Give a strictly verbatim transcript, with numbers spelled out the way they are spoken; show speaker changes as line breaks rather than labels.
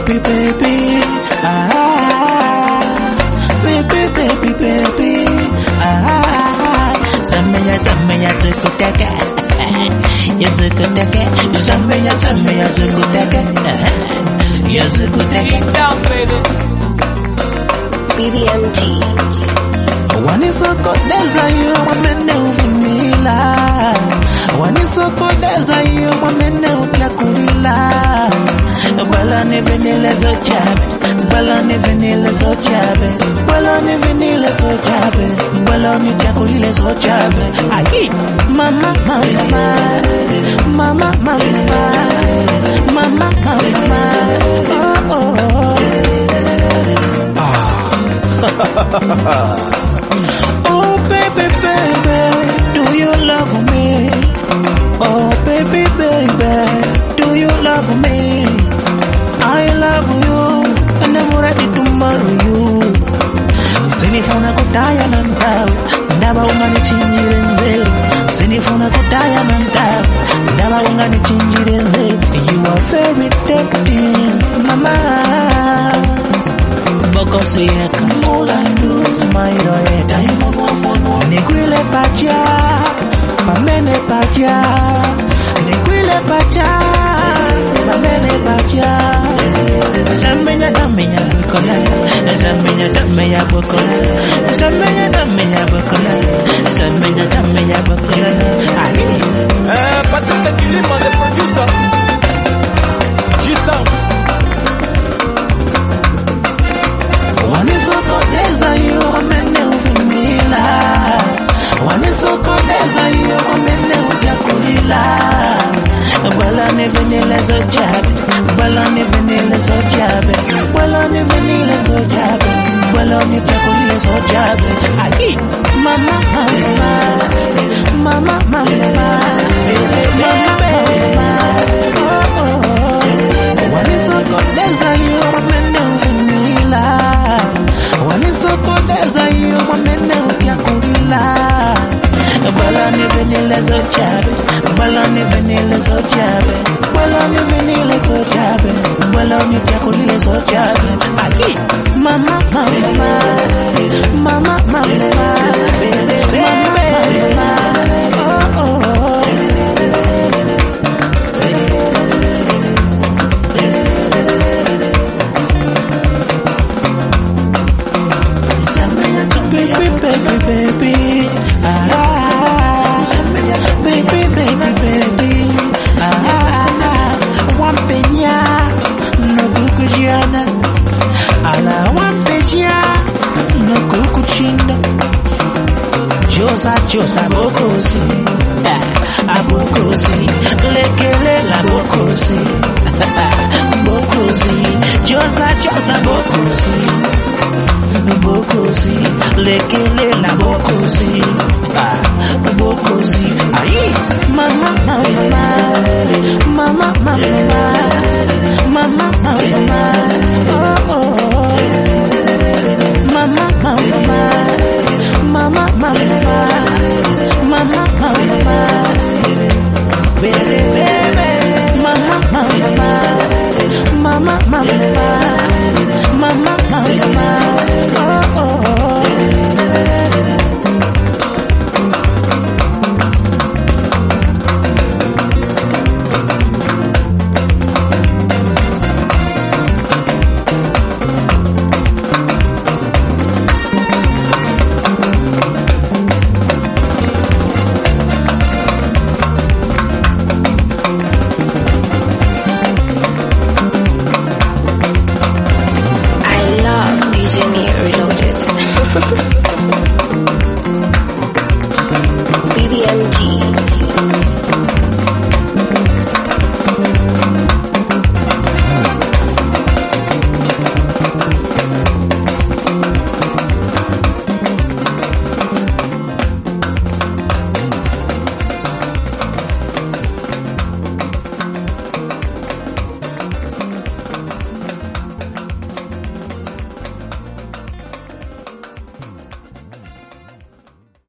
baby, baby. Ah, baby, baby, baby. Ah, Zamaya, Zamaya, Zukutaka. Yazukutaka. Zamaya, Zamaya, Zukutaka. Yazukutaka.
B B M G.
Wanisokodeza yo mwamene uvumila, wanisokodeza yo mwamene utyakulila. Bala ni vinile zo chabe, bala ni vinile zo chabe, bala ni vinile zo chabe, bala ni tyakulile zo chabe. Ayi, mama mama mama mama mama mama oh oh ah. Oh baby, baby, do you love me? Oh baby, baby, do you love me? I love you, and I'm ready to marry you. Sinifuna kutaya na mtawe, ndaba ungani chinjire nzeru. Sinifuna kutaya na mtawe, ndaba ungani chinjire nzeru. You are very tempting, mama. Boko siyeka mulandu smile yeta Nikwile pacha Pamene pacha Nikwile pacha Pamene pacha Zamenya damenya bukola Zamenya damenya bukola Zamenya damenya bukola Zamenya damenya bukola
Eh, Patrick Kilima, the producer. G-Sound.
Wanisokodeza yo wamene uvumila, wanisokodeza yo wamene utyakulila. Bala ni vinile zo chabe, bala ni vinile zo chabe, bala ni vinile zo chabe, bala ni tyakulile zo chabe. Aki, mama mama, mama mama, mama oh oh. Wanisokodeza yo wamene uvumila, wanisokodeza yo mwamene utyakulila. Bala ni vinile zo chabe, bala ni vinile zo chabe, bala ni vinile zo chabe, bala ni tyakulile zo chabe. Aki, mama mama, mama mama, mama mama, oh oh. Baby, baby, baby, ah, baby, baby, baby, ah, wampenya, no kukujiana, ala wampenya, no kukuchinda, josa, josa, bokosi, ah, abokosi, lekele la bokosi, bokosi, josa, josa, bokosi. Bokosi, lekele la bokosi, ah, bokosi, ayi, mama, mama, mama, mama, mama, mama, oh, oh, mama, mama, mama, mama, mama, mama, baby, baby, mama, mama, mama, mama, mama, mama. Oh, oh, oh.
I love D J Reloaded.